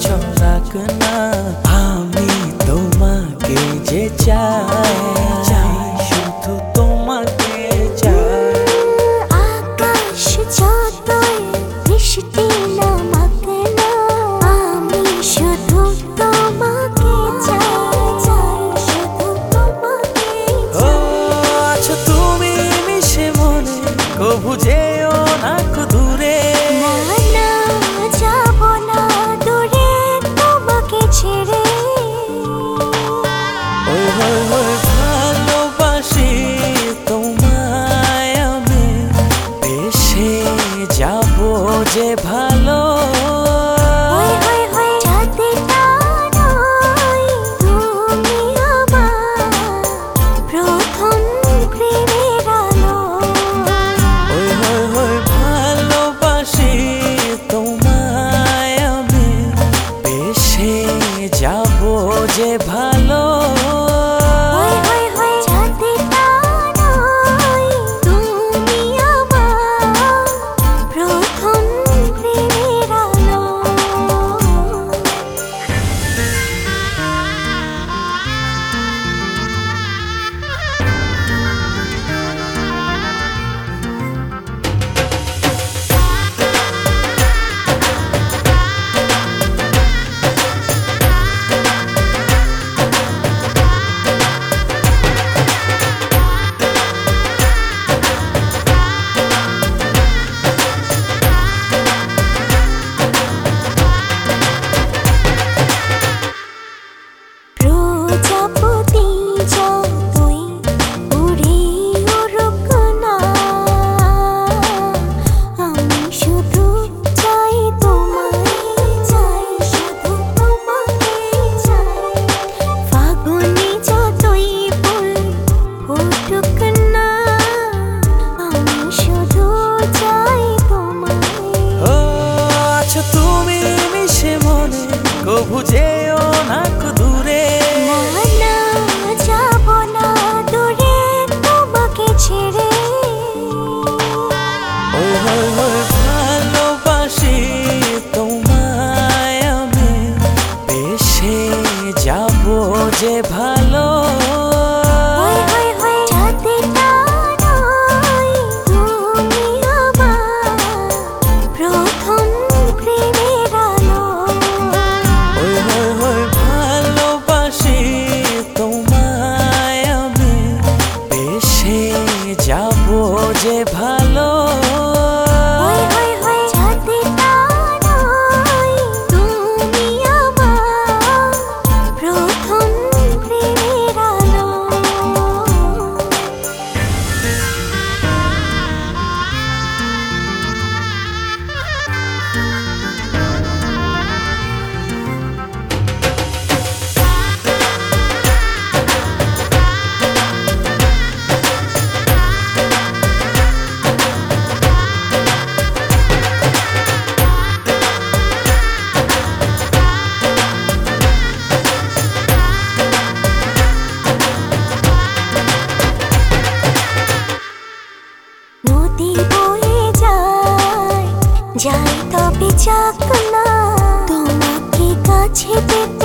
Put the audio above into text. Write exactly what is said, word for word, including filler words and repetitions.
ছড়াক না আমি তোমাকে যে চাই শুধু তোমাকে চাই আকাশ যতই বৃষ্টি নামাক না আমি শুধু তোমাকে চাই শুধু তোমাকে ও আছো তুমি মিশে মনে কবু যেও না কো দূরে না না যাব না দূরে তোমাকে ছেড়ে ওই ওই ওই ভালোবাসি তোমায় আমি বেশে যাব যে ভালো ওই ওই ওই চাঁদটা নয় তুমি আমার প্রথম প্রেমের আলো ওই ওই ওই ভালোবাসি তোমায় আমি বেশে যাব যে ভালো ওই ওই ওই চাঁদটা নয় তুমি আমার প্রথম প্রেমের আলো প্রজাপতি যতই উড়ে উড়ুক না আমি শুধু চাই তোমায় চাই শুধু তোমাকে চাই ফাগুনে যতই ফুল ফুটুক না আমি শুধু চাই তোমায় ও আছো তুমি মিশে মনে কবু যেও না কো দূরে না না যাব না দূরে তোমাকে ছেড়ে ওই ওই ওই ভালোবাসি তোমায় আমি বেশে যাব যে ভালো ওই ওই ওই চাঁদটা নয় তুমি আমার প্রথম প্রেমের আলো ওই ওই ওই ভালোবাসি তোমায় আমি বেশে যাব যে ভালো ওই ওই ওই চাঁদটা নয় তুমি আমার প্রথম প্রেমের আলো নদী বয়ে যায় যাই তবে যাক না তোমাকে কাছে পেতে